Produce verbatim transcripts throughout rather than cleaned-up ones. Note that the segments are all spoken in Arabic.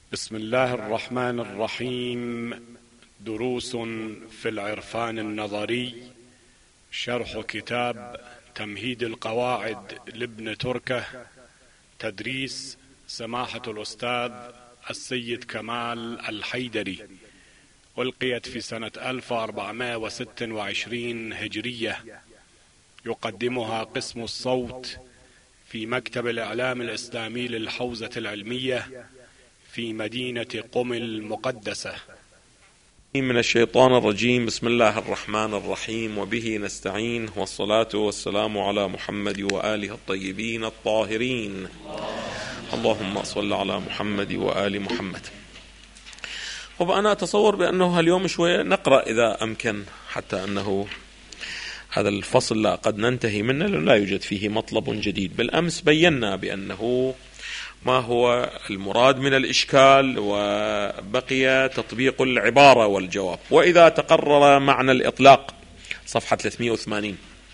بسم الله الرحمن الرحيم. دروس في العرفان النظري، شرح كتاب تمهيد القواعد لابن تركة، تدريس سماحة الأستاذ السيد كمال الحيدري، ألقيت في سنة ألف وأربعمائة وستة وعشرين هجرية. يقدمها قسم الصوت في مكتب الإعلام الإسلامي للحوزة العلمية في مدينة قم المقدسة. من الشيطان الرجيم. بسم الله الرحمن الرحيم، وبه نستعين، والصلاة والسلام على محمد وآله الطيبين الطاهرين. اللهم صل على محمد وآل محمد. طب أنا أتصور بأنه اليوم شوية نقرأ إذا أمكن، حتى أنه هذا الفصل لا قد ننتهي منه لأنه لا يوجد فيه مطلب جديد. بالأمس بينا بأنه ما هو المراد من الإشكال، وبقي تطبيق العبارة والجواب. وإذا تقرر معنى الإطلاق، صفحة ثلاثمائة وثمانين،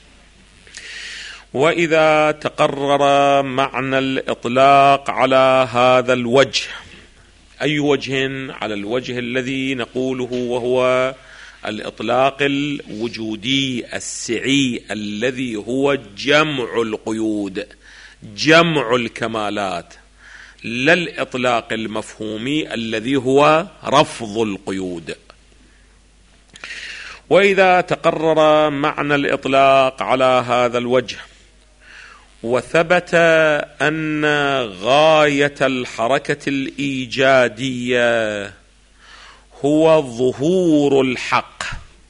وإذا تقرر معنى الإطلاق على هذا الوجه، أي وجه؟ على الوجه الذي نقوله وهو الإطلاق الوجودي السعي، الذي هو جمع القيود، جمع الكمالات، لا الإطلاق المفهومي الذي هو رفض القيود. وإذا تقرر معنى الإطلاق على هذا الوجه، وثبت أن غاية الحركة الإيجادية هو ظهور الحق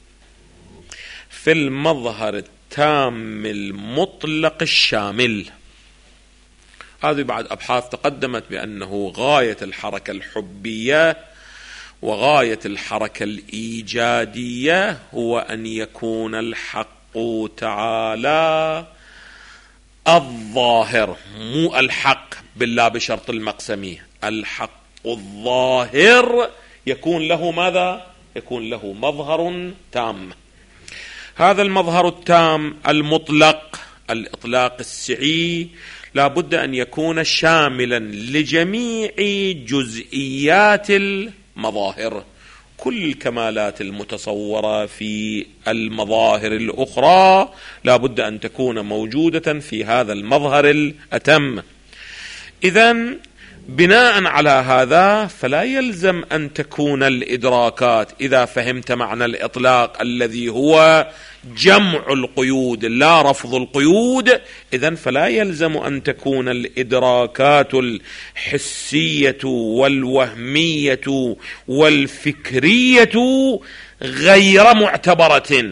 في المظهر التام المطلق الشامل. هذه بعد أبحاث تقدمت بأنه غاية الحركة الحبية وغاية الحركة الإيجادية هو أن يكون الحق تعالى الظاهر، مو الحق بالله بشرط المقسمي، الحق الظاهر يكون له ماذا؟ يكون له مظهر تام. هذا المظهر التام المطلق، الإطلاق السعي، لا بد أن يكون شاملا لجميع جزئيات المظاهر، كل الكمالات المتصورة في المظاهر الأخرى لا بد أن تكون موجودة في هذا المظهر الأتم. إذن بناء على هذا فلا يلزم أن تكون الإدراكات، إذا فهمت معنى الإطلاق الذي هو جمع القيود لا رفض القيود، إذن فلا يلزم أن تكون الإدراكات الحسية والوهمية والفكرية غير معتبرة.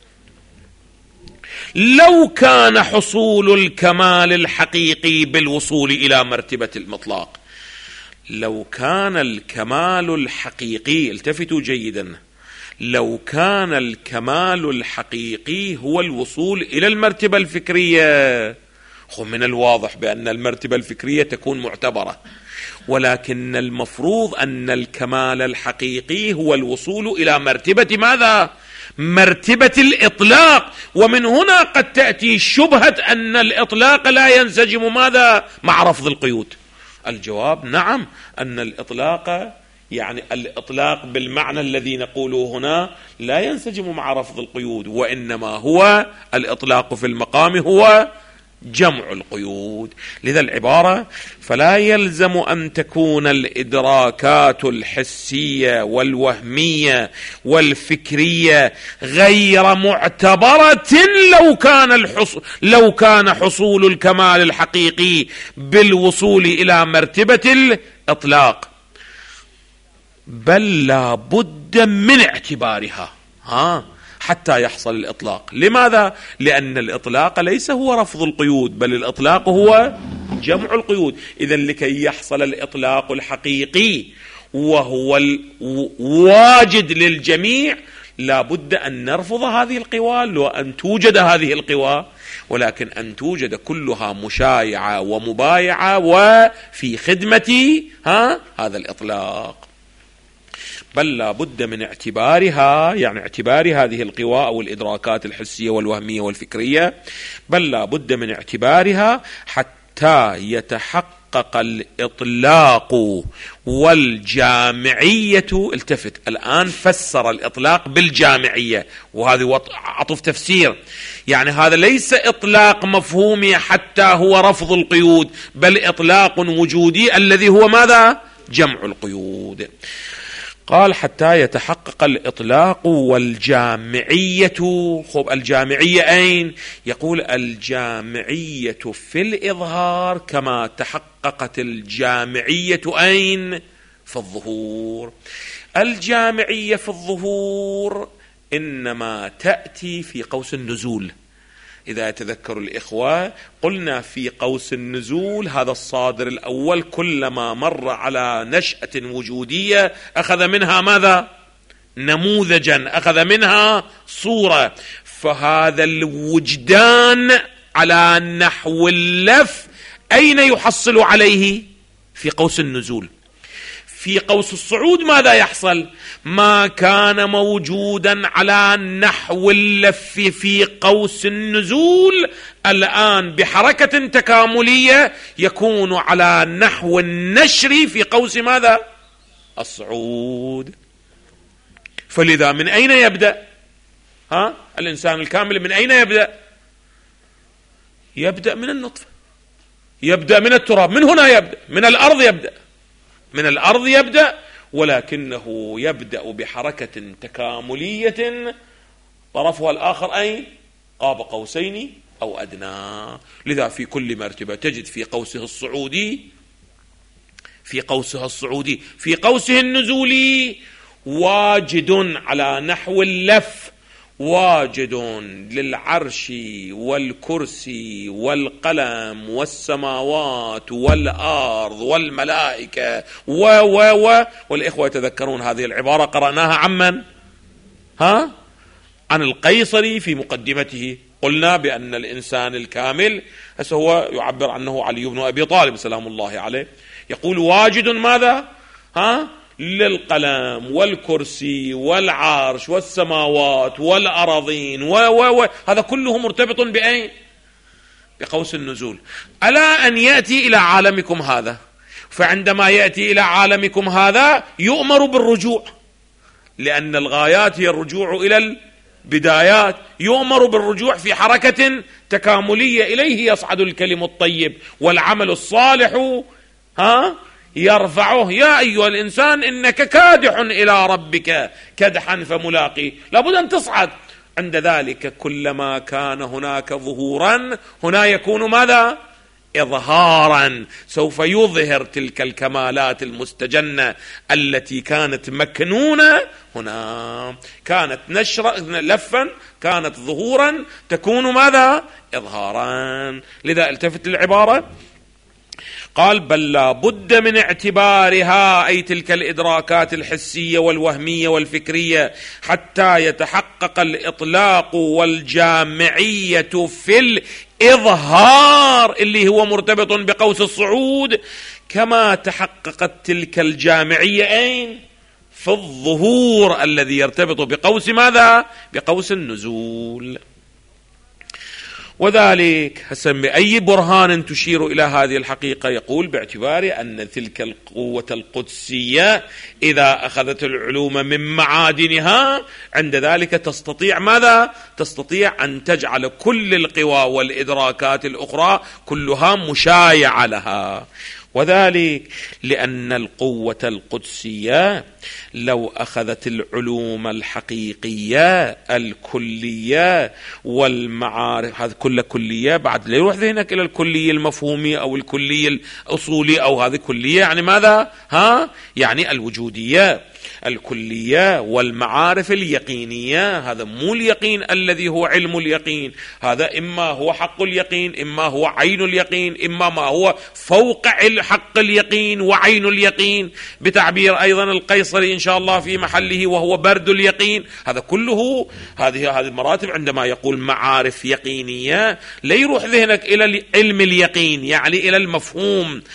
لو كان حصول الكمال الحقيقي بالوصول إلى مرتبة المطلق، لو كان الكمال الحقيقي، التفتوا جيدا، لو كان الكمال الحقيقي هو الوصول إلى المرتبة الفكرية، من الواضح بأن المرتبة الفكرية تكون معتبرة، ولكن المفروض أن الكمال الحقيقي هو الوصول إلى مرتبة ماذا؟ مرتبة الإطلاق. ومن هنا قد تأتي شبهة أن الإطلاق لا ينسجم ماذا؟ مع رفض القيود. الجواب نعم، أن الإطلاق يعني الإطلاق بالمعنى الذي نقوله هنا لا ينسجم مع رفض القيود، وإنما هو الإطلاق في المقام هو جمع القيود. لذا العبارة فلا يلزم أن تكون الإدراكات الحسية والوهمية والفكرية غير معتبرة لو كان الحصول لو كان حصول الكمال الحقيقي بالوصول إلى مرتبة الإطلاق، بل لا بد من اعتبارها ها حتى يحصل الإطلاق. لماذا؟ لأن الإطلاق ليس هو رفض القيود، بل الإطلاق هو جمع القيود. إذن لكي يحصل الإطلاق الحقيقي وهو الواجد للجميع لا بد أن نرفض هذه القوى، وأن توجد هذه القوى، ولكن أن توجد كلها مشايعة ومبايعة وفي خدمة ها هذا الإطلاق. بل لا بد من اعتبارها، يعني اعتبار هذه القوى أو الإدراكات الحسية والوهمية والفكرية، بل لا بد من اعتبارها حتى يتحقق يتحقق الإطلاق والجامعية. التفت الآن، فسر الإطلاق بالجامعية، وهذه عطف تفسير، يعني هذا ليس إطلاق مفهومي حتى هو رفض القيود، بل إطلاق وجودي الذي هو ماذا؟ جمع القيود. قال حتى يتحقق الإطلاق والجامعية. خب الجامعية أين؟ يقول الجامعية في الإظهار كما تحققت الجامعية أين؟ في الظهور. الجامعية في الظهور إنما تأتي في قوس النزول. إذا يتذكر الإخوة قلنا في قوس النزول هذا الصادر الأول كلما مر على نشأة وجودية أخذ منها ماذا؟ نموذجا، أخذ منها صورة. فهذا الوجدان على نحو اللف أين يحصل عليه؟ في قوس النزول. في قوس الصعود ماذا يحصل؟ ما كان موجودا على نحو اللف في قوس النزول الآن بحركة تكاملية يكون على نحو النشر في قوس ماذا؟ الصعود. فلذا من أين يبدأ؟ ها؟ الإنسان الكامل من أين يبدأ؟ يبدأ من النطفة، يبدأ من التراب، من هنا يبدأ، من الأرض يبدأ، من الأرض يبدأ، ولكنه يبدأ بحركة تكاملية طرفها الآخر أين؟ قاب قوسين أو أدنى. لذا في كل مرتبة تجد في قوسه الصعودي، في قوسها الصعودي، في قوسه النزولي واجد على نحو اللف، واجد للعرش والكرسي والقلم والسماوات والأرض والملائكة و و و والإخوة يتذكرون هذه العبارة قرأناها عمن؟ ها؟ عن القيصري في مقدمته. قلنا بأن الإنسان الكامل هسه هو يعبر عنه علي بن أبي طالب سلام الله عليه، يقول واجد ماذا؟ ها؟ للقلم والكرسي والعرش والسماوات والأراضين و و و هذا كله مرتبط بأين؟ بقوس النزول. ألا أن يأتي إلى عالمكم هذا، فعندما يأتي إلى عالمكم هذا يؤمر بالرجوع، لأن الغايات هي الرجوع إلى البدايات، يؤمر بالرجوع في حركة تكاملية إليه يصعد الكلم الطيب والعمل الصالح ها يرفعه. يا أيها الإنسان إنك كادح إلى ربك كدحا فملاقيه، لابد أن تصعد. عند ذلك كلما كان هناك ظهورا هنا يكون ماذا؟ إظهارا، سوف يظهر تلك الكمالات المستجنة التي كانت مكنونة هنا، كانت نشرا لفا، كانت ظهورا، تكون ماذا؟ إظهارا. لذا التفت العبارة، قال بل لا بد من اعتبارها، أي تلك الإدراكات الحسية والوهمية والفكرية، حتى يتحقق الإطلاق والجامعية في الإظهار اللي هو مرتبط بقوس الصعود، كما تحققت تلك الجامعية أين؟ في الظهور الذي يرتبط بقوس ماذا؟ بقوس النزول. وذلك هسمي أي برهان تشير إلى هذه الحقيقة؟ يقول باعتبار أن تلك القوة القدسية إذا أخذت العلوم من معادنها عند ذلك تستطيع ماذا؟ تستطيع أن تجعل كل القوى والإدراكات الأخرى كلها مشايعة لها. وذلك لأن القوة القدسية لو أخذت العلوم الحقيقية الكلية والمعارف، هذه كل كلية بعد لا يروح ذهنك إلى الكلية المفهومية أو الكلية الأصولية أو هذه كلية يعني ماذا؟ ها؟ يعني الوجودية الكلية والمعارف اليقينية. هذا مو اليقين الذي هو علم اليقين، هذا إما هو حق اليقين، إما هو عين اليقين، إما ما هو فوق حق اليقين وعين اليقين، بتعبير أيضا القيصري إن شاء الله في محله وهو برد اليقين. هذا كله هذه هذه المراتب. عندما يقول معارف يقينية لا يروح ذهنك إلى علم اليقين يعني إلى المفهوم،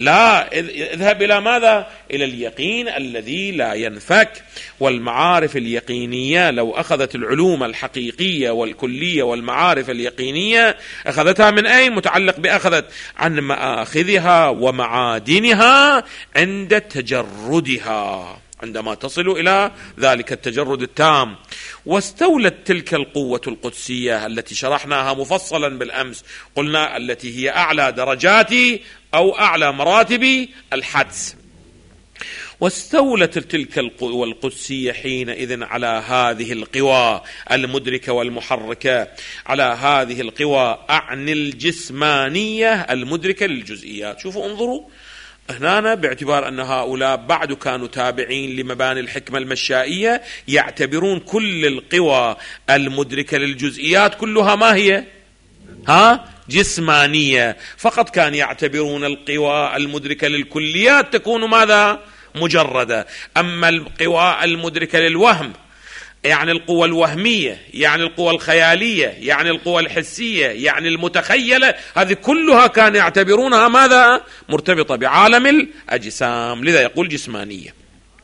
لا، اذهب إلى ماذا؟ إلى اليقين الذي لا ينفك. والمعارف اليقينية لو أخذت العلوم الحقيقية والكلية والمعارف اليقينية أخذتها من أين؟ متعلق بأخذت عن مآخذها ومعادنها عند تجردها، عندما تصل إلى ذلك التجرد التام. واستولت تلك القوة القدسية التي شرحناها مفصلا بالأمس، قلنا التي هي أعلى درجات أو أعلى مراتب الحدس. واستولت تلك القوى القدسية حينئذ على هذه القوى المدركة والمحركة، على هذه القوى أعني الجسمانية المدركة للجزئيات. شوفوا انظروا هنا، باعتبار أن هؤلاء بعد كانوا تابعين لمباني الحكمة المشائية، يعتبرون كل القوى المدركة للجزئيات كلها ما هي؟ ها؟ جسمانية. فقط كان يعتبرون القوى المدركة للكليات تكون ماذا؟ مجردة. أما القوى المدركة للوهم، يعني القوى الوهمية، يعني القوى الخيالية، يعني القوى الحسية، يعني المتخيلة، هذه كلها كان يعتبرونها ماذا؟ مرتبطة بعالم الأجسام، لذا يقول جسمانية.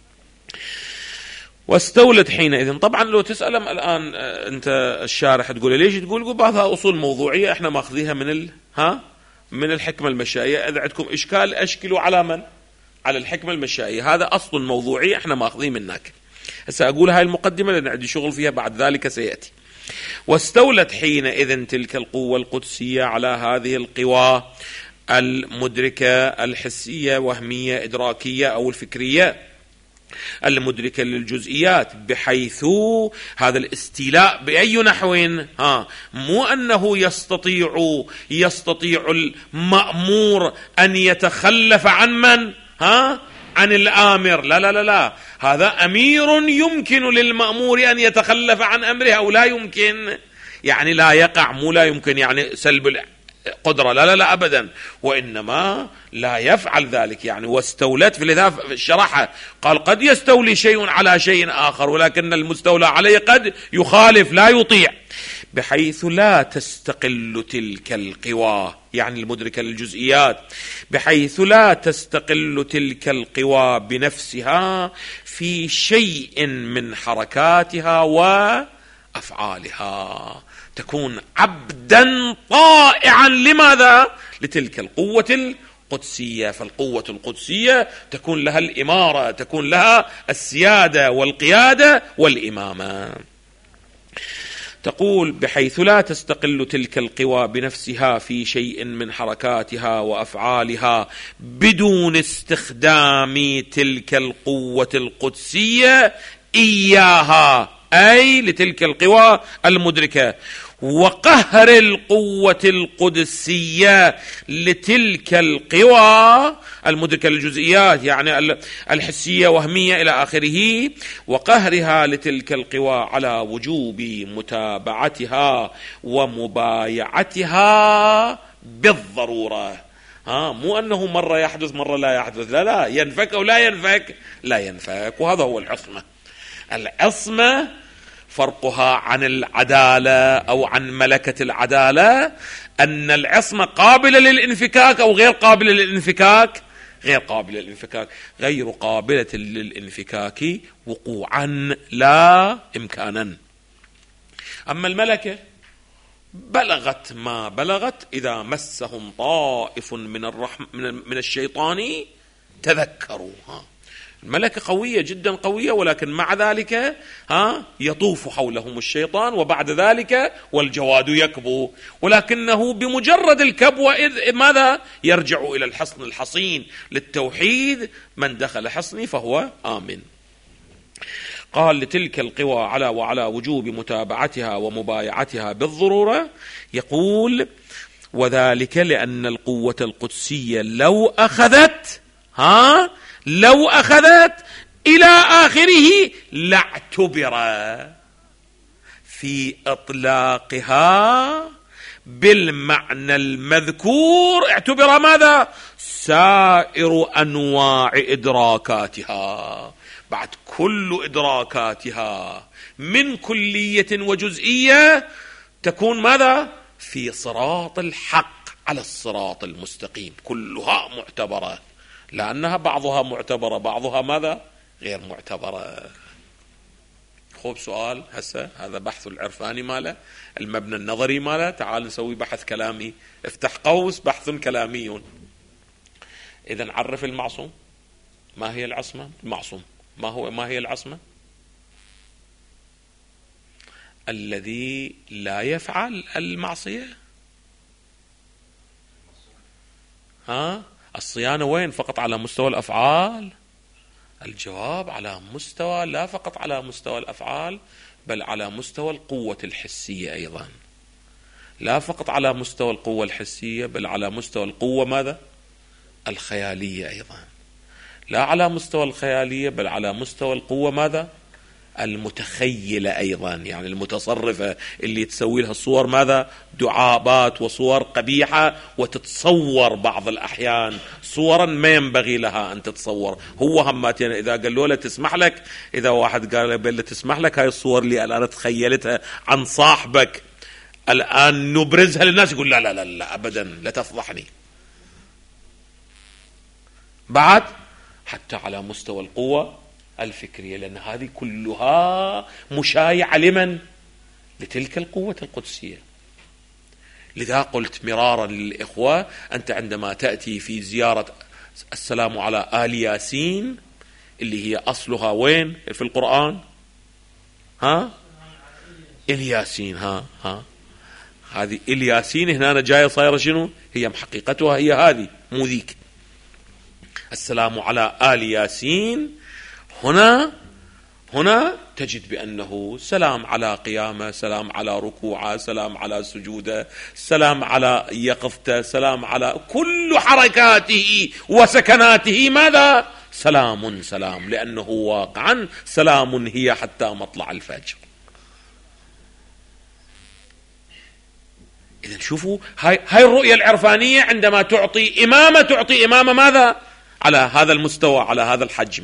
واستولت حينئذ. طبعا لو تسألهم الآن أنت الشارح تقول ليش؟ تقول بعضها أصول موضوعية احنا ماخذيها من ال ها من الحكمة المشائية. إذا عندكم إشكال أشكلوا على من؟ على الحكمة المشائية، هذا أصل موضوعي احنا ماخذين منك. هسه أقول هاي المقدمة لأن عندي شغل فيها بعد ذلك سيأتي. واستولت حينئذ تلك القوة القدسية على هذه القوى المدركة الحسية وهمية إدراكية أو الفكرية المدركة للجزئيات، بحيث هذا الاستيلاء بأي نحو؟ ها مو أنه يستطيع يستطيع المأمور أن يتخلف عن من؟ ها عن الآمر. لا لا لا لا، هذا أمير يمكن للمأمور أن يتخلف عن أمره أو لا يمكن، يعني لا يقع، مو لا يمكن يعني سلب القدرة، لا لا لا أبدا، وإنما لا يفعل ذلك. يعني واستولت في لذا الشرحة قال قد يستولي شيء على شيء آخر، ولكن المستولى عليه قد يخالف لا يطيع، بحيث لا تستقل تلك القوى، يعني المدركة للجزئيات، بحيث لا تستقل تلك القوى بنفسها في شيء من حركاتها وأفعالها، تكون عبدا طائعا لماذا؟ لتلك القوة القدسية. فالقوة القدسية تكون لها الإمارة، تكون لها السيادة والقيادة والإمامة. تقول بحيث لا تستقل تلك القوى بنفسها في شيء من حركاتها وأفعالها بدون استخدام تلك القوة القدسية إياها، أي لتلك القوى المدركة، وقهر القوة القدسية لتلك القوى المدركة للجزئيات، يعني الحسية وهمية إلى آخره، وقهرها لتلك القوى على وجوب متابعتها ومبايعتها بالضرورة. ها مو أنه مرة يحدث مرة لا يحدث، لا لا، ينفك أو لا ينفك، لا ينفك. وهذا هو العصمة. العصمة فرقها عن العدالة أو عن ملكة العدالة أن العصمة قابلة للانفكاك أو غير قابلة للانفكاك، غير قابلة للانفكاك، غير قابلة للانفكاك وقوعا لا إمكانا. أما الملكة بلغت ما بلغت، إذا مسهم طائف من الرحم من الشيطان تذكروها. الملكة قوية جدا قوية، ولكن مع ذلك ها يطوف حولهم الشيطان، وبعد ذلك والجواد يكبو، ولكنه بمجرد الكبوة إذ ماذا؟ يرجع إلى الحصن الحصين للتوحيد، من دخل حصني فهو آمن. قال لتلك القوى على وعلى وجوب متابعتها ومبايعتها بالضرورة. يقول وذلك لأن القوة القدسية لو أخذت ها لو أخذت إلى آخره لاعتبر في إطلاقها بالمعنى المذكور، اعتبر ماذا؟ سائر أنواع إدراكاتها، بعد كل إدراكاتها من كلية وجزئية تكون ماذا؟ في صراط الحق على الصراط المستقيم، كلها معتبرة. لأنها بعضها معتبرة بعضها ماذا غير معتبرة. خوب سؤال هسه هذا بحث العرفاني ماله، المبنى النظري ماله. تعال نسوي بحث كلامي، افتح قوس بحث كلامي. إذن عرف المعصوم. ما هي العصمة؟ المعصوم ما هو ما هي العصمة؟ الذي لا يفعل المعصية. ها الصيانة وين؟ فقط على مستوى الأفعال؟ الجواب على مستوى، لا فقط على مستوى الأفعال، بل على مستوى القوة الحسية أيضا. لا فقط على مستوى القوة الحسية، بل على مستوى القوة ماذا؟ الخيالية أيضا. لا على مستوى الخيالية، بل على مستوى القوة ماذا؟ المتخيلة أيضا، يعني المتصرفة اللي تسوي لها صور ماذا؟ دعابات وصور قبيحة، وتتصور بعض الأحيان صورا ما ينبغي لها أن تتصور. هو هماتين إذا قالوا له تسمح لك، إذا واحد قال له تسمح لك هاي الصور اللي الآن تخيلتها عن صاحبك الآن نبرزها للناس، يقول لا لا لا, لا أبدا لا تفضحني. بعد حتى على مستوى القوة الفكرية، لأن هذه كلها مشايعة لمن؟ لتلك القوة القدسية. لذا قلت مرارا للإخوة، أنت عندما تأتي في زيارة السلام على آل ياسين اللي هي أصلها وين في القرآن؟ ها الياسين. ها ها هذه الياسين هنا أنا جاية صايرة شنو؟ هي حقيقتها هي هذه، مو ذيك. السلام على آل ياسين هنا هنا تجد بأنه سلام على قيامة، سلام على ركوعه، سلام على سجوده، سلام على يقظته، سلام على كل حركاته وسكناته ماذا؟ سلام سلام، لأنه واقعا سلام هي حتى مطلع الفجر. إذن شوفوا هاي, هاي الرؤية العرفانية عندما تعطي إمامة، تعطي إمامة ماذا؟ على هذا المستوى، على هذا الحجم.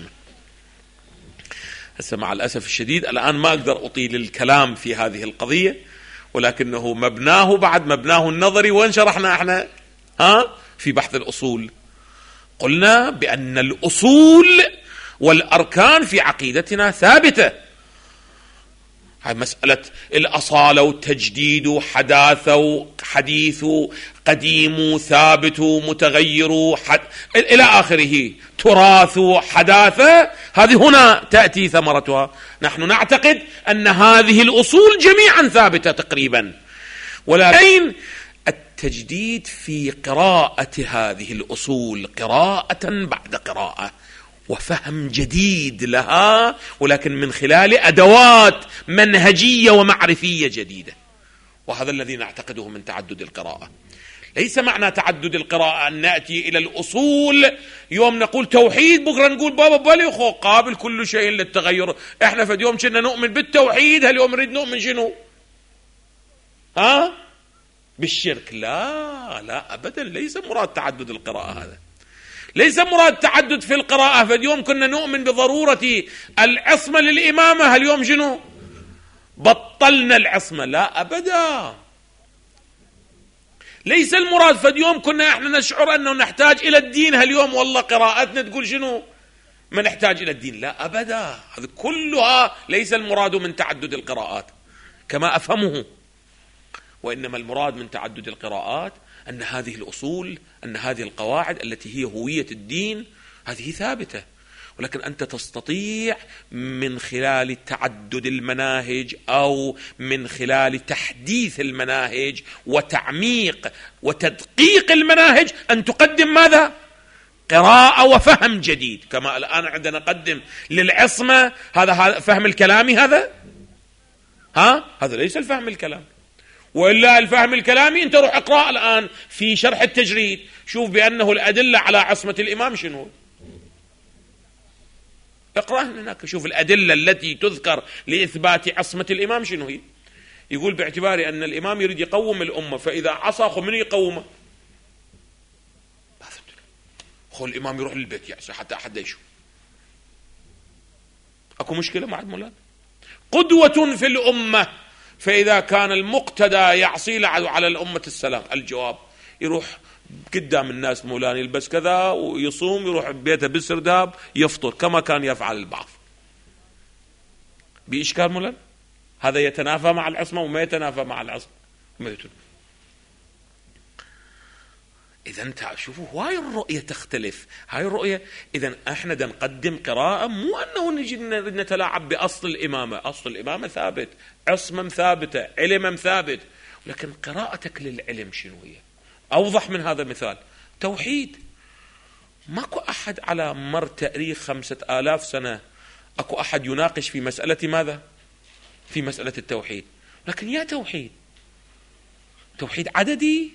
هسه مع الأسف الشديد الآن ما أقدر أطيل الكلام في هذه القضية، ولكنه مبناه بعد مبناه النظري. وين شرحنا احنا؟ ها في بحث الأصول قلنا بأن الأصول والأركان في عقيدتنا ثابتة. هاي مسألة الأصالة والتجديد وحداث وحديث قديم ثابت متغير حد... إلى آخره، تراث حداثة، هذه هنا تأتي ثمرتها. نحن نعتقد أن هذه الأصول جميعا ثابتة تقريبا، ولكن التجديد في قراءة هذه الأصول قراءة بعد قراءة، وفهم جديد لها، ولكن من خلال أدوات منهجية ومعرفية جديدة. وهذا الذي نعتقده من تعدد القراءة. ليس معنى تعدد القراءة أن نأتي إلى الأصول يوم نقول توحيد، بكرة نقول بابا بالي خو قابل كل شيء للتغير. احنا في اليوم كنا نؤمن بالتوحيد، هاليوم نريد نؤمن شنو؟ ها بالشرك. لا لا أبدا، ليس مراد تعدد القراءة هذا، ليس مراد تعدد في القراءة. فاليوم كنا نؤمن بضرورة العصمة للإمامة، هاليوم شنو؟ بطلنا العصمة. لا أبدا، ليس المراد. فاليوم كنا احنا نشعر أنه نحتاج إلى الدين، هاليوم والله قراءتنا تقول شنو؟ ما نحتاج إلى الدين. لا أبدا، هذا كلها ليس المراد من تعدد القراءات كما أفهمه، وإنما المراد من تعدد القراءات أن هذه الأصول، أن هذه القواعد التي هي هوية الدين هذه ثابتة، ولكن أنت تستطيع من خلال تعدد المناهج أو من خلال تحديث المناهج وتعميق وتدقيق المناهج أن تقدم ماذا؟ قراءة وفهم جديد. كما الآن عندنا نقدم للعصمة هذا فهم الكلامي، هذا ها هذا ليس الفهم الكلامي. وإلا الفهم الكلامي أنت روح اقرأ الآن في شرح التجريد، شوف بأنه الأدلة على عصمة الإمام شنو، اقرأ هناك شوف الأدلة التي تذكر لإثبات عصمة الإمام شنو هي. يقول باعتبار أن الإمام يريد يقوم الأمة، فإذا عصى خو من يقومه؟ خو الإمام يروح للبيت يعصي حتى أحد يشوف. أكو مشكلة مع المولاد؟ قدوة في الأمة، فإذا كان المقتدى يعصي على الأمة السلام، الجواب يروح قدام الناس مولانا يلبس كذا ويصوم، يروح بيته بالسرداب يفطر كما كان يفعل البعض. بإشكال مولانا؟ هذا يتنافى مع العصمة وما يتنافى مع العصمة. إذا انت شوفوا هاي الرؤية تختلف، هاي الرؤية. إذا احنا دا نقدم قراءة، مو أنه نجي نتلاعب بأصل الإمامة. أصل الإمامة ثابت، عصمة ثابتة، علم ثابت، لكن قراءتك للعلم شنو هي؟ أوضح من هذا مثال توحيد. ماكو أحد على مر تاريخ خمسة آلاف سنة أكو أحد يناقش في مسألة ماذا؟ في مسألة التوحيد. لكن يا توحيد، توحيد عددي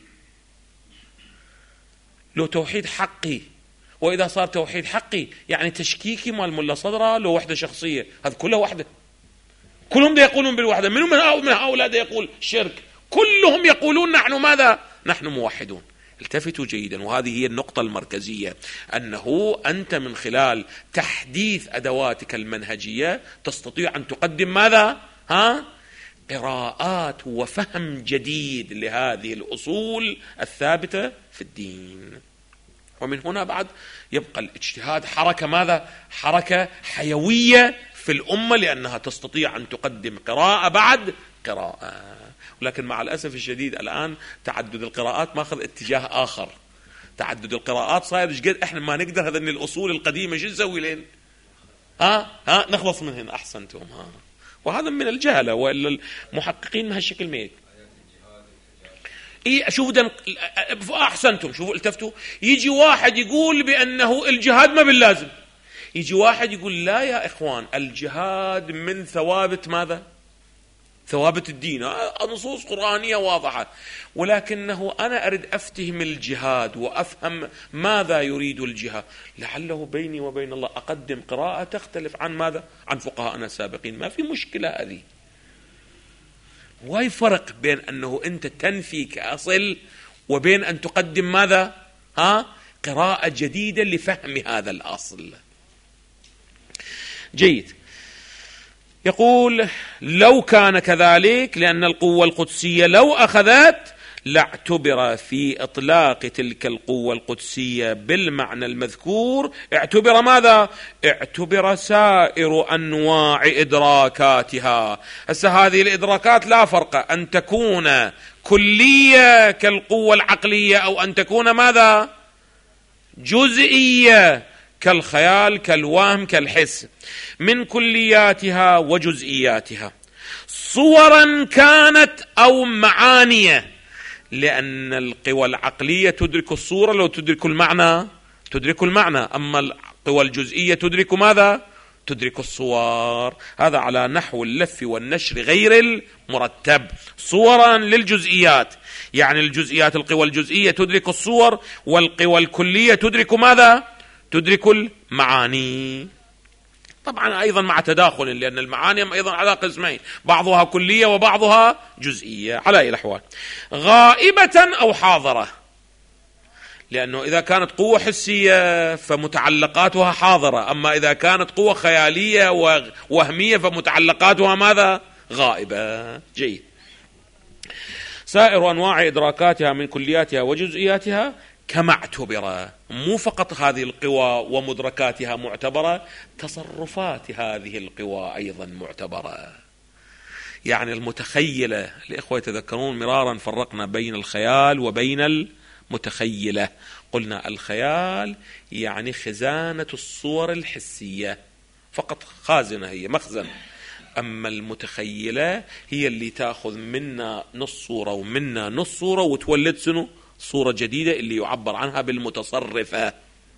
لو توحيد حقي؟ وإذا صار توحيد حقي يعني تشكيكي مال ملا صدرة لو وحدة شخصية، هذا كلها وحدة، كلهم دا يقولون بالوحدة. منهم من هؤلاء دا يقول شرك؟ كلهم يقولون نحن ماذا؟ نحن موحدون. التفتوا جيدا، وهذه هي النقطة المركزية، أنه أنت من خلال تحديث أدواتك المنهجية تستطيع أن تقدم ماذا؟ ها؟ قراءات وفهم جديد لهذه الأصول الثابتة في الدين. ومن هنا بعد يبقى الاجتهاد حركة ماذا؟ حركة حيوية في الأمة، لأنها تستطيع أن تقدم قراءة بعد قراءة. ولكن مع الأسف الشديد الآن تعدد القراءات ماخذ اتجاه آخر. تعدد القراءات صاير شقد احنا ما نقدر هذا الأصول القديمة شو نسوي لين؟ ها ها نخلص منهن. أحسنتم. ها وهذا من الجهلة، وإلا المحققين من هالشكل ميت. إيه شوفوا دن... أحسنتم. شوفوا التفتوا، يجي واحد يقول بأنه الجهاد ما باللازم، يجي واحد يقول لا يا إخوان الجهاد من ثوابت ماذا؟ ثوابت الدين، نصوص قرآنية واضحة. ولكنه أنا أريد أفتهم الجهاد وأفهم ماذا يريد الجهاد، لعله بيني وبين الله أقدم قراءة تختلف عن ماذا؟ عن فقهاءنا السابقين. ما في مشكلة هذه. واي فرق بين أنه أنت تنفي كأصل وبين أن تقدم ماذا؟ ها؟ قراءة جديدة لفهم هذا الأصل. جيد. يقول لو كان كذلك، لأن القوة القدسية لو أخذت لاعتبر في إطلاق تلك القوة القدسية بالمعنى المذكور، اعتبر ماذا؟ اعتبر سائر أنواع إدراكاتها. هسه هذه الإدراكات لا فرق أن تكون كلية كالقوة العقلية أو أن تكون ماذا؟ جزئية كالخيال كالوهم كالحس، من كلياتها وجزئياتها، صورا كانت أو معانية. لأن القوى العقلية تدرك الصورة لو تدرك المعنى، تدرك المعنى. أما القوى الجزئية تدرك ماذا؟ تدرك الصور. هذا على نحو اللف والنشر غير المرتب. صورا للجزئيات، يعني الجزئيات القوى الجزئية تدرك الصور، والقوى الكلية تدرك ماذا؟ تدرك المعاني. طبعا أيضا مع تداخل، لأن المعاني أيضا على قسمين، بعضها كلية وبعضها جزئية على أي الأحوال. غائبة أو حاضرة، لأنه إذا كانت قوة حسية فمتعلقاتها حاضرة، أما إذا كانت قوة خيالية ووهمية فمتعلقاتها ماذا؟ غائبة. جيد. سائر أنواع إدراكاتها من كلياتها وجزئياتها كما اعتبر، مو فقط هذه القوى ومدركاتها معتبرة، تصرفات هذه القوى أيضا معتبرة. يعني المتخيلة، الإخوة يتذكرون مرارا فرقنا بين الخيال وبين المتخيلة. قلنا الخيال يعني خزانة الصور الحسية، فقط خازنة، هي مخزن. أما المتخيلة هي اللي تأخذ منا نص صورة ومنا نص صورة وتولد سنو؟ صورة جديدة اللي يعبر عنها بالمتصرفة.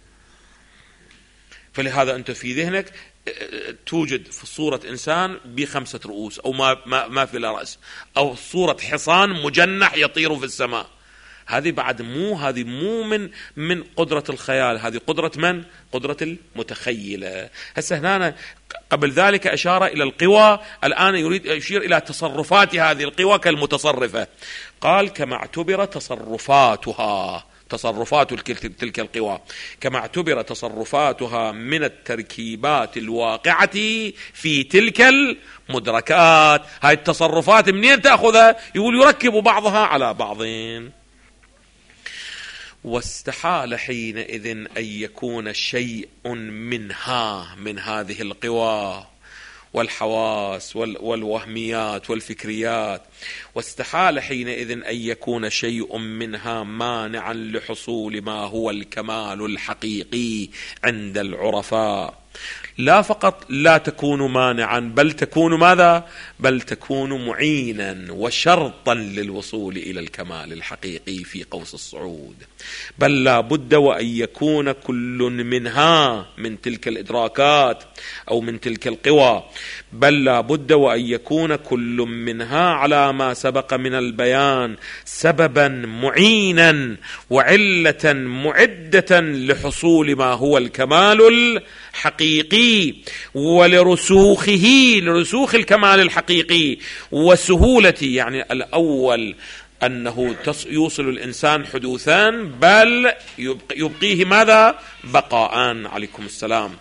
فلهذا أنت في ذهنك توجد في صورة إنسان بخمسة رؤوس أو ما, ما, ما في لا رأس، أو صورة حصان مجنح يطير في السماء. هذه بعد مو هذه مو من من قدرة الخيال، هذه قدرة من؟ قدرة المتخيلة. هسه هنا قبل ذلك أشار إلى القوى، الآن يريد يشير إلى تصرفات هذه القوى كالمتصرفة. قال كما اعتبر تصرفاتها، تصرفات تلك القوى كما اعتبر تصرفاتها من التركيبات الواقعة في تلك المدركات. هاي التصرفات منين تأخذها؟ يقول يركب بعضها على بعضين. واستحال حينئذ أن يكون شيء منها من هذه القوى والحواس والوهميات والفكريات، واستحال حينئذ أن يكون شيء منها مانعا لحصول ما هو الكمال الحقيقي عند العرفاء. لا فقط لا تكون مانعا، بل تكون ماذا؟ بل تكون معينا وشرطا للوصول إلى الكمال الحقيقي في قوس الصعود. بل لا بد وأن يكون كل منها من تلك الإدراكات أو من تلك القوى، بل لا بد وأن يكون كل منها على ما سبق من البيان سببا معينا وعلة معدة لحصول ما هو الكمال الحقيقي ولرسوخه، لرسوخ الكمال الحقيقي وسهولته. يعني الأول أنه يوصل الإنسان حدوثا، بل يبقيه ماذا؟ بقاء. عليكم السلام.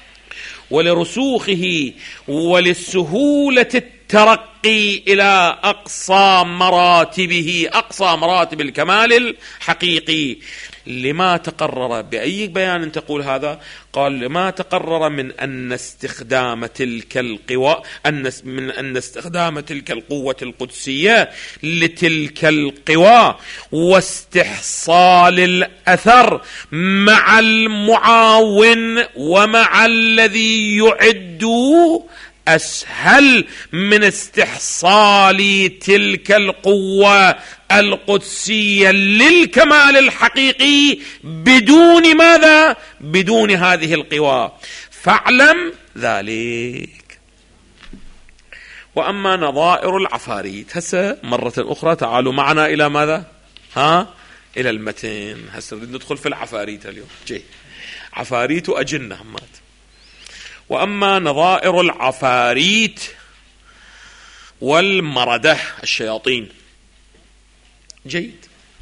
ولرسوخه ولسهولة الترقي إلى أقصى مراتبه، أقصى مراتب الكمال الحقيقي. لما تقرر بأي بيان تقول هذا؟ قال لما تقرر من أن استخدام تلك القوى، أن من أن استخدام تلك القوة القدسية لتلك القوى واستحصال الأثر مع المعاون ومع الذي يعد أسهل من استحصال تلك القوة القدسية للكمال الحقيقي بدون ماذا؟ بدون هذه القوى. فاعلم ذلك. وأما نظائر العفاريت، هسه مرة أخرى تعالوا معنا إلى ماذا؟ ها؟ إلى المتن. هسه ندخل في العفاريت اليوم. جي عفاريت وأجنة همات. وأما نظائر العفاريت والمردة الشياطين. جيد.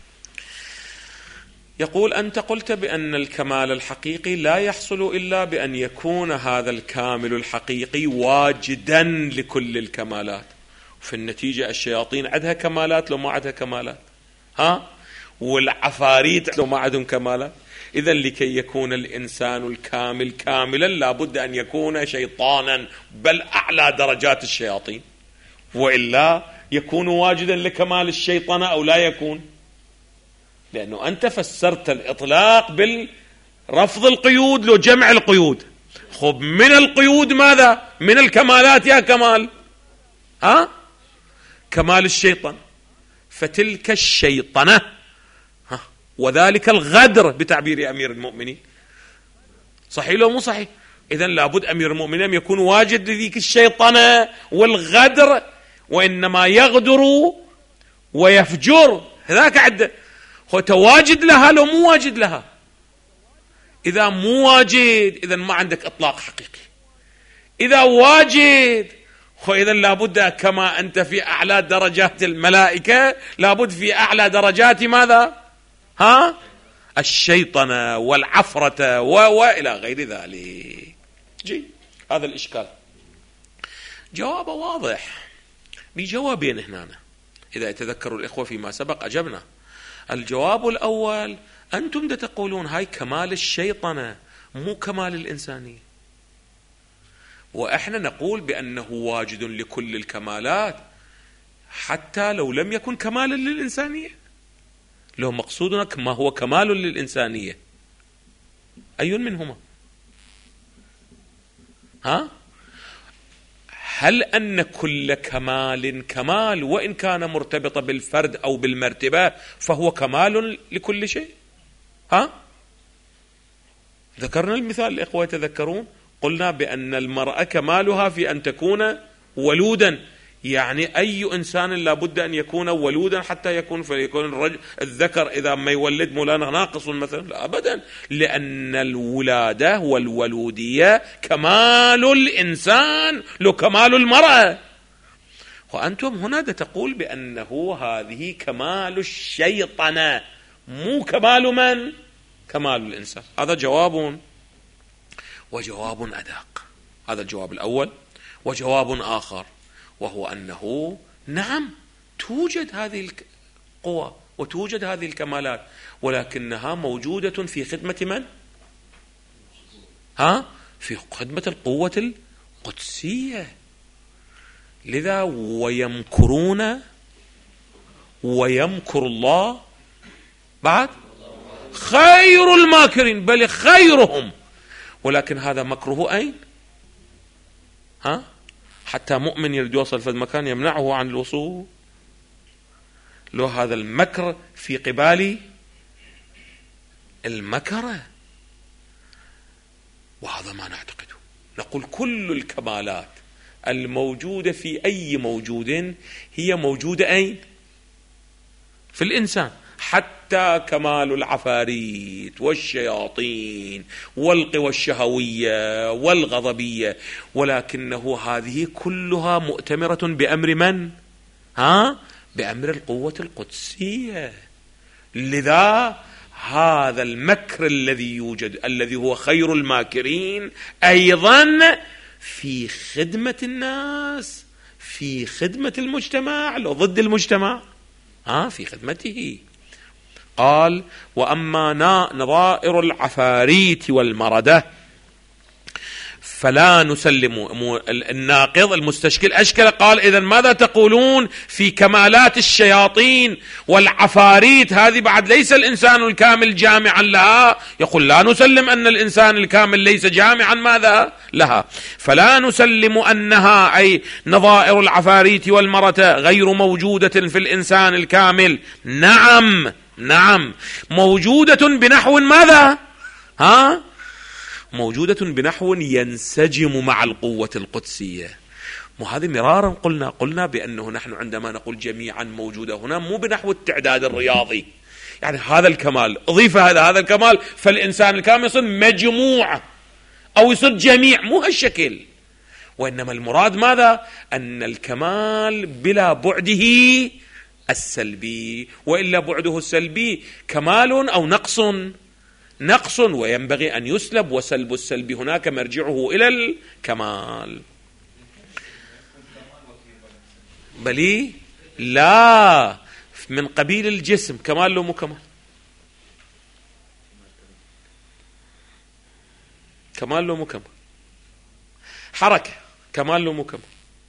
يقول أنت قلت بأن الكمال الحقيقي لا يحصل إلا بأن يكون هذا الكامل الحقيقي واجدا لكل الكمالات. في النتيجة الشياطين عندها كمالات لو ما عندها كمالات، ها؟ والعفاريت لو ما عندهم كمالات. إذا لكي يكون الإنسان الكامل كاملا لابد أن يكون شيطانا، بل أعلى درجات الشياطين، وإلا يكون واجدا لكمال الشيطنة أو لا يكون. لأنه أنت فسرت الإطلاق بالرفض القيود لو جمع القيود. خب من القيود ماذا؟ من الكمالات يا كمال، ها؟ كمال الشيطان. فتلك الشيطنة ها، وذلك الغدر بتعبير أمير المؤمنين. صحيح لو مو صحيح؟ إذن لابد أمير المؤمنين يكون واجد لذيك الشيطنة والغدر، وإنما يغدر ويفجر. هذاك عد هو تواجد لها لو مو واجد لها. إذا مو واجد إذن ما عندك إطلاق حقيقي. إذا واجد هو إذن لابد كما أنت في أعلى درجات الملائكة لابد في أعلى درجات ماذا؟ ها؟ الشيطنة والعفرة وإلى غير ذلك. جي هذا الإشكال جوابه واضح بجوابين هنا. إذا يتذكروا الإخوة فيما سبق أجبنا. الجواب الأول أنتم دا تقولون هاي كمال الشيطنة مو كمال الإنسانية، وإحنا نقول بأنه واجد لكل الكمالات حتى لو لم يكن كمالا للإنسانية. لو مقصودنا ما هو كمال للإنسانية أي منهما؟ ها؟ هل أن كل كمال كمال وإن كان مرتبط بالفرد أو بالمرتبة فهو كمال لكل شيء؟ ها؟ ذكرنا المثال الإخوة يتذكرون، قلنا بأن المرأة كمالها في أن تكون ولودا. يعني أي إنسان لابد أن يكون ولودا حتى يكون فيكون الرجل الذكر إذا ما يولد مولانا ناقص مثلا؟ لا أبدا، لأن الولادة والولودية كمال الإنسان لو كمال المرأة. وأنتم هنا تقول بأنه هذه كمال الشيطنة مو كمال من؟ كمال الإنسان. هذا جواب وجواب أدق. هذا الجواب الأول. وجواب آخر وهو أنه نعم توجد هذه القوى وتوجد هذه الكمالات، ولكنها موجودة في خدمة من؟ ها؟ في خدمة القوة القدسية. لذا ويمكرون ويمكر الله بعد خير الماكرين، بل خيرهم. ولكن هذا مكره أين؟ ها؟ حتى مؤمن يريد يوصل في المكان يمنعه عن الوصول. لو هذا المكر في قبال المكره، وهذا ما نعتقده. نقول كل الكمالات الموجودة في أي موجود هي موجودة أين؟ في الإنسان، حتى كمال العفاريت والشياطين والقوى الشهوية والغضبية، ولكنه هذه كلها مؤتمرة بأمر من؟ ها؟ بأمر القوة القدسية. لذا هذا المكر الذي يوجد الذي هو خير الماكرين أيضا في خدمة الناس، في خدمة المجتمع، لو ضد المجتمع ها في خدمته. قال وأما نظائر العفاريت والمردة فلا نسلم. الناقض المستشكل أشكل، قال إذن ماذا تقولون في كمالات الشياطين والعفاريت؟ هذه بعد ليس الإنسان الكامل جامعا لها. يقول لا نسلم أن الإنسان الكامل ليس جامعا ماذا لها، فلا نسلم أنها أي نظائر العفاريت والمردة غير موجودة في الإنسان الكامل. نعم نعم موجودة بنحو ماذا؟ ها؟ موجودة بنحو ينسجم مع القوة القدسية. وهذا مرارا قلنا قلنا بأنه نحن عندما نقول جميعا موجودة هنا مو بنحو التعداد الرياضي، يعني هذا الكمال أضيف هذا هذا الكمال فالإنسان الكامل يصير مجموعة أو يصير جميع، مو هالشكل. وإنما المراد ماذا؟ أن الكمال بلا بعده السلبي، وإلا بعده السلبي كمال أو نقص نقص، وينبغي أن يسلب، وسلب السلب هناك مرجعه إلى الكمال. بلي لا من قبيل الجسم كمال له مو كمال، كمال له مو كمال، حركة كمال له مو كمال،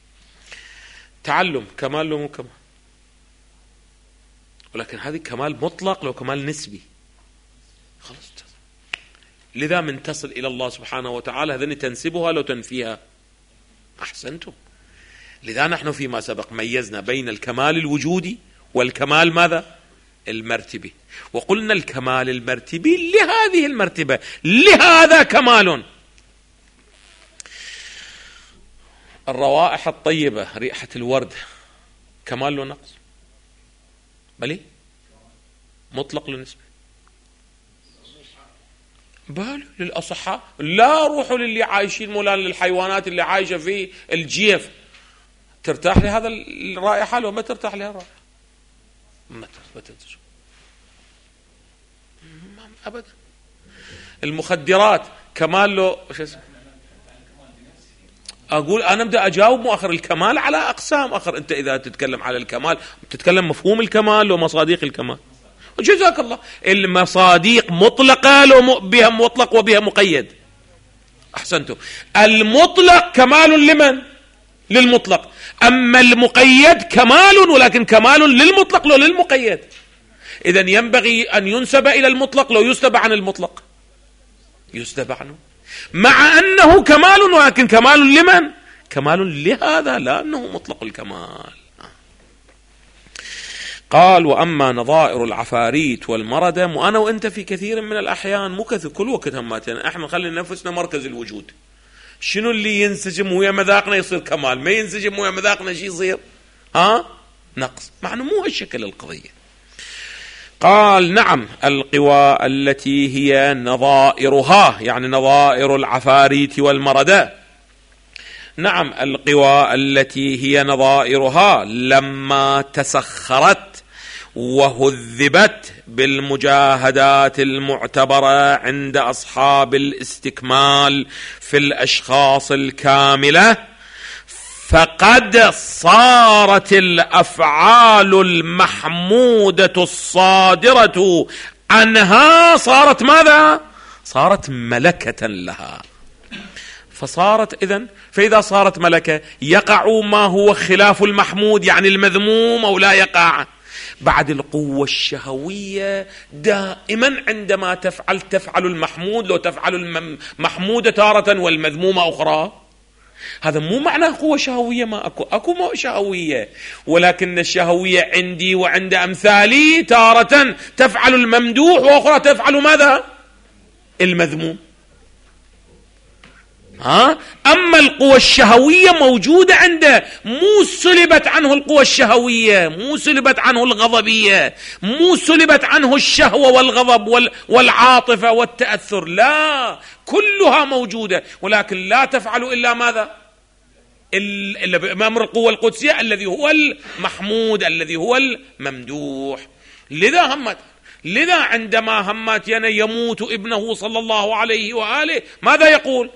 تعلم كمال له مو كمال، ولكن هذه كمال مطلق لو كمال نسبي خلاص. لذا من تصل إلى الله سبحانه وتعالى هذين تنسبها لو تنفيها أحسنتم. لذا نحن فيما سبق ميزنا بين الكمال الوجودي والكمال ماذا؟ المرتبي، وقلنا الكمال المرتبي لهذه المرتبة لهذا كمال. الروائح الطيبة ريحة الورد كمال له نقص؟ بلي مطلق له نسبة. بل للأصحاء لا روحوا للي عايشين مولان للحيوانات اللي عايشة في الجيف ترتاح لهذا الرائحة لو ما ترتاح لها الرائحة ما ترتاح أبدا. المخدرات كمال له شو اسمه؟ أقول أنا بدي أجاوب مؤخر الكمال على أقسام أخر. أنت إذا تتكلم على الكمال تتكلم مفهوم الكمال ومصادق الكمال. جزاك الله. المصادق مطلقة لو بها مطلق وبها مقيد. أحسنتم. المطلق كمال لمن؟ للمطلق. أما المقيد كمال ولكن كمال للمطلق لو للمقيد. إذن ينبغي أن ينسب إلى المطلق لو يسلب عن المطلق يسلب عنه، مع أنه كمال ولكن كمال لمن؟ كمال لهذا لا أنه مطلق الكمال. قال وأما نظائر العفاريت والمردة، وأنا وأنت في كثير من الأحيان مو كثير كل وقت هماتنا احنا نخلي نفسنا مركز الوجود. شنو اللي ينسجم ويا مذاقنا يصير كمال، ما ينسجم ويا مذاقنا شيء يصير ها نقص. معنى مو هالشكل القضية. قال نعم القوى التي هي نظائرها يعني نظائر العفاريت والمردة، نعم القوى التي هي نظائرها لما تسخرت وهذبت بالمجاهدات المعتبرة عند أصحاب الاستكمال في الأشخاص الكاملة، فقد صارت الأفعال المحمودة الصادرة عنها صارت ماذا؟ صارت ملكة لها. فصارت إذن فإذا صارت ملكة يقع ما هو خلاف المحمود يعني المذموم أو لا يقع؟ بعد القوة الشهوية دائما عندما تفعل تفعل المحمود، لو تفعل المحمودة تارة والمذمومة أخرى. هذا مو معناه قوة شهوية ما أكو، أكو مو شهوية، ولكن الشهوية عندي وعند أمثالي تارة تفعل الممدوح وأخرى تفعل ماذا؟ المذموم. ها؟ أما القوة الشهوية موجودة عنده، مو سلبت عنه القوة الشهوية، مو سلبت عنه الغضبية، مو سلبت عنه الشهوة والغضب والعاطفة والتأثر، لا، كلها موجودة، ولكن لا تفعل إلا ماذا؟ إلا بأمر القوة القدسية الذي هو المحمود الذي هو الممدوح. لذا همت لذا عندما همت يموت ابنه صلى الله عليه وآله ماذا يقول؟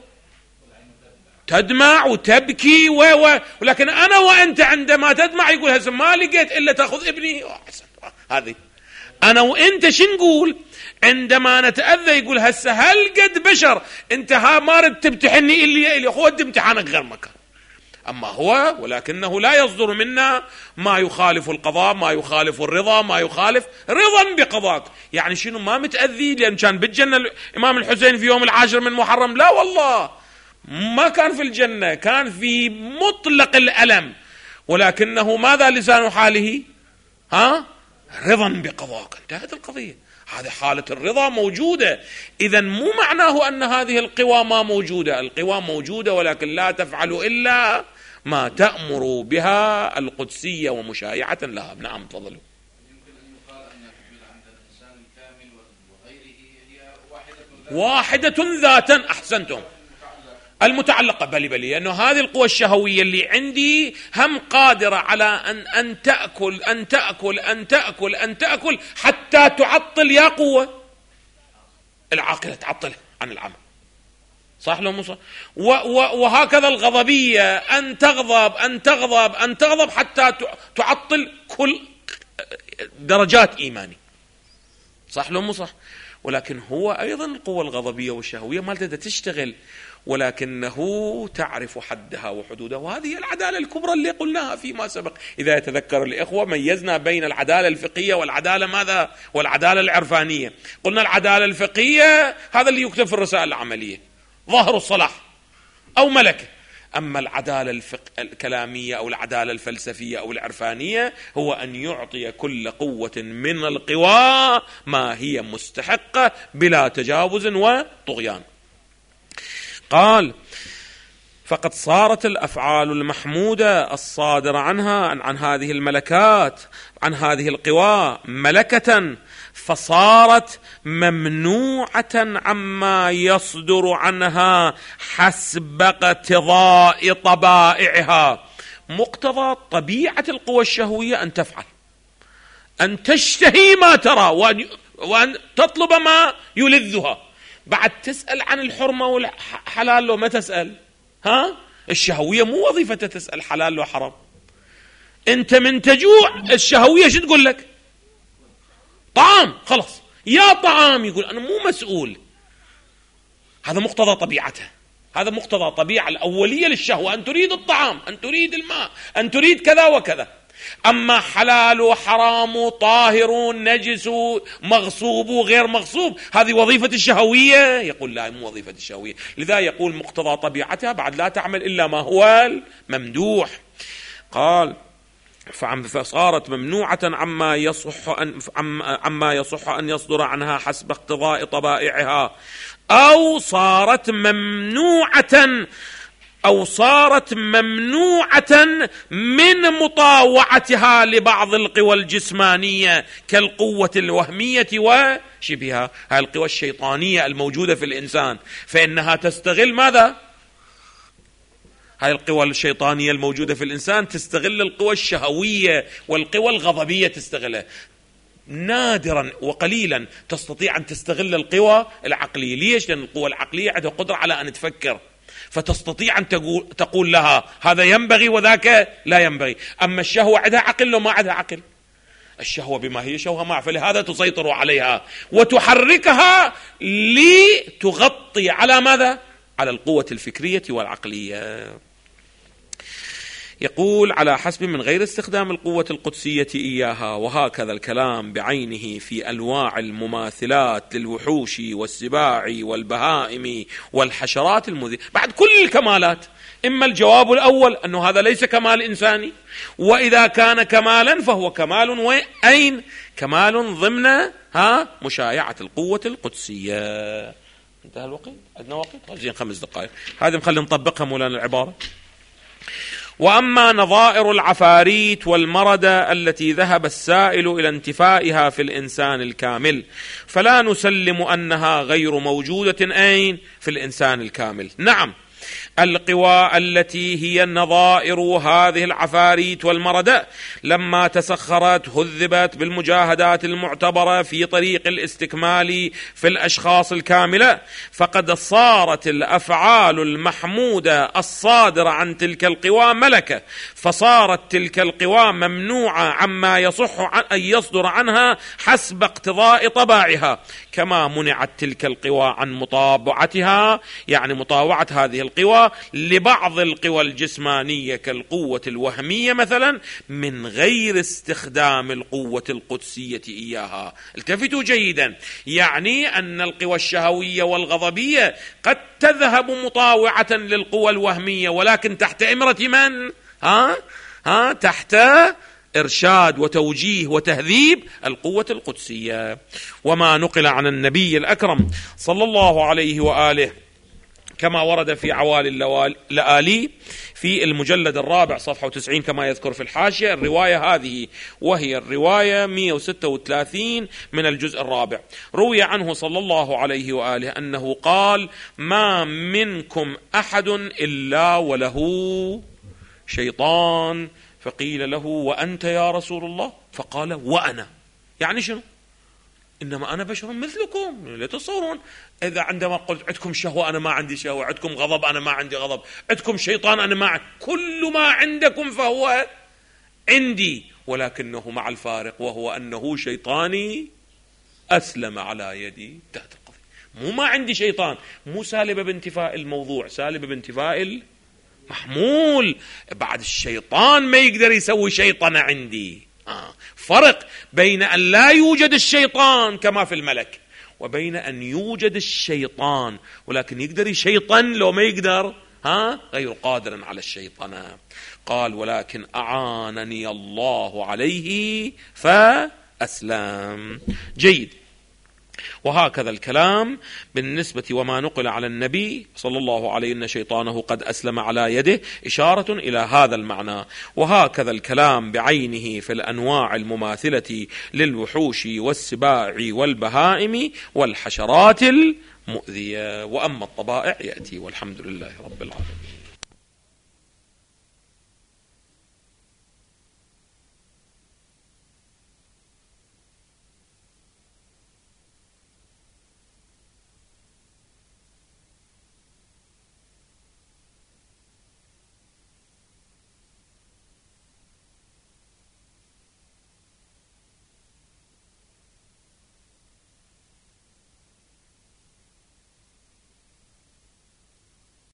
تدمع وتبكي و و ولكن أنا وأنت عندما تدمع يقول هسه ما لقيت إلا تأخذ ابني. هذه أنا وأنت شو نقول عندما نتأذى؟ يقول هسه هل قد بشر أنت ها ما رد تمتحني إلي إلي خود امتحانك غير مكان. أما هو ولكنه لا يصدر منا ما يخالف القضاء، ما يخالف الرضا، ما يخالف رضا بقضاك. يعني شنو ما متأذي لأن كان بالجنة الإمام الحسين في يوم العاشر من محرم؟ لا والله، ما كان في الجنة، كان في مطلق الألم، ولكنه ماذا لسان حاله؟ ها؟ رضا بقضاك. انتهت القضية. هذه حالة الرضا موجودة. إذن مو معناه أن هذه القوى ما موجودة، القوى موجودة ولكن لا تفعل إلا ما تأمر بها القدسية ومشايعة لها. نعم تفضلوا. يمكن أن يقال أن عند الإنسان الكامل وغيره هي واحدة ذاتا. أحسنتم. المتعلقة بلي بلي لأنه هذه القوة الشهوية اللي عندي هم قادرة على أن أن تأكل أن تأكل أن تأكل أن تأكل حتى تعطل يا قوة العاقلة، تعطل عن العمل. صح لو مو صح؟ وهكذا الغضبية أن تغضب أن تغضب أن تغضب حتى تعطل كل درجات إيماني. صح لو مو صح؟ ولكن هو أيضا القوة الغضبية والشهوية ما تقدر تشتغل، ولكنه تعرف حدها وحدودها. وهذه العدالة الكبرى اللي قلناها فيما سبق. إذا يتذكر الإخوة ميزنا بين العدالة الفقهية والعدالة ماذا؟ والعدالة العرفانية. قلنا العدالة الفقهية هذا اللي يكتب في الرسائل العملية، ظاهر الصلاح أو ملكة. أما العدالة الفق... الكلامية أو العدالة الفلسفية أو العرفانية هو أن يعطي كل قوة من القوى ما هي مستحقة بلا تجاوز وطغيان. قال فقد صارت الأفعال المحمودة الصادرة عنها عن, عن هذه الملكات عن هذه القوى ملكة، فصارت ممنوعة عما يصدر عنها حسب اقتضاء طبائعها. مقتضى طبيعة القوى الشهوية أن تفعل، أن تشتهي ما ترى وأن, وأن تطلب ما يلذها. بعد تسأل عن الحرمة والحلال لو ما تسأل. ها؟ الشهوية مو وظيفتها تسأل حلال لو حرام. أنت من تجوع الشهوية شو تقول لك؟ طعام. خلاص يا طعام. يقول أنا مو مسؤول. هذا مقتضى طبيعته، هذا مقتضى طبيعة الأولية للشهوة، أن تريد الطعام، أن تريد الماء، أن تريد كذا وكذا. أما حلال وحرام طاهر نجس مغصوب وغير مغصوب هذه وظيفة الشهوية؟ يقول لا، مو وظيفة الشهوية. لذا يقول مقتضى طبيعتها بعد لا تعمل إلا ما هو الممدوح. قال فصارت ممنوعة عما يصح أن عما يصح أن يصدر عنها حسب اقتضاء طبائعها، أو صارت ممنوعة أو صارت ممنوعة من مطاوعتها لبعض القوى الجسمانية كالقوة الوهمية وشبهها. هذه القوى الشيطانية الموجودة في الإنسان فإنها تستغل ماذا؟ هاي القوى الشيطانية الموجودة في الإنسان تستغل القوى الشهوية والقوى الغضبية تستغلها. نادرا وقليلا تستطيع أن تستغل القوى العقلية. ليش؟ لأن القوى العقلية عندها قدرة على أن تفكر، فتستطيع أن تقول لها هذا ينبغي وذاك لا ينبغي. أما الشهوة عندها عقل لو ما عندها عقل؟ الشهوة بما هي شهوة معه، فلهذا تسيطر عليها وتحركها لتغطي على ماذا؟ على القوة الفكرية والعقلية. يقول على حسب من غير استخدام القوة القدسية إياها. وهكذا الكلام بعينه في أنواع المماثلات للوحوش والسباع والبهائم والحشرات المذيئة بعد كل الكمالات. إما الجواب الأول أنه هذا ليس كمال إنساني، وإذا كان كمالا فهو كمال وأين؟ كمال ضمن ها مشايعة القوة القدسية. انتهى الوقت؟ عندنا وقت؟ عايزين خمس دقائق. هذه نخلي نطبقها مولانا العبارة. وأما نظائر العفاريت والمردة التي ذهب السائل إلى انتفائها في الإنسان الكامل فلا نسلم أنها غير موجودة أين؟ في الإنسان الكامل. نعم، القوى التي هي النظائر هذه العفاريت والمردة لما تسخرت هذبت بالمجاهدات المعتبرة في طريق الاستكمال في الأشخاص الكاملة، فقد صارت الأفعال المحمودة الصادرة عن تلك القوى ملكة، فصارت تلك القوى ممنوعة عما يصح أن يصدر عنها حسب اقتضاء طباعها، كما منعت تلك القوى عن مطابعتها، يعني مطاوعة هذه القوى لبعض القوى الجسمانية كالقوة الوهمية مثلا من غير استخدام القوة القدسية إياها. التفتوا جيدا، يعني أن القوى الشهوية والغضبية قد تذهب مطاوعة للقوى الوهمية، ولكن تحت إمرة من؟ ها؟ ها؟ تحت إرشاد وتوجيه وتهذيب القوة القدسية. وما نقل عن النبي الأكرم صلى الله عليه وآله كما ورد في عوالي اللآلي في المجلد الرابع صفحة تسعين كما يذكر في الحاشية الرواية هذه، وهي الرواية مئة وستة وثلاثين من الجزء الرابع. روي عنه صلى الله عليه وآله أنه قال: ما منكم أحد إلا وله شيطان. فقيل له: وأنت يا رسول الله؟ فقال: وأنا. يعني شنو؟ إنما أنا بشر مثلكم، لا تصورون إذا عندما قلت عندكم شهوة أنا ما عندي شهوة، عندكم غضب أنا ما عندي غضب، عندكم شيطان أنا ما عندي، كل ما عندكم فهو عندي، ولكنه مع الفارق وهو أنه شيطاني أسلم على يدي تحت القضية. مو ما عندي شيطان، مو سالبة بانتفاء الموضوع، سالبة بانتفاء المحمول. بعد الشيطان ما يقدر يسوي شيطان عندي. آه. فرق بين أن لا يوجد الشيطان كما في الملك، وبين أن يوجد الشيطان ولكن يقدر يشيطن لو ما يقدر ها غير قادر على الشيطنة. قال: ولكن أعانني الله عليه فأسلم. جيد. وهكذا الكلام بالنسبة وما نقل على النبي صلى الله عليه أن شيطانه قد أسلم على يده، إشارة إلى هذا المعنى. وهكذا الكلام بعينه في الأنواع المماثلة للوحوش والسباع والبهائم والحشرات المؤذية. وأما الطبائع يأتي، والحمد لله رب العالمين.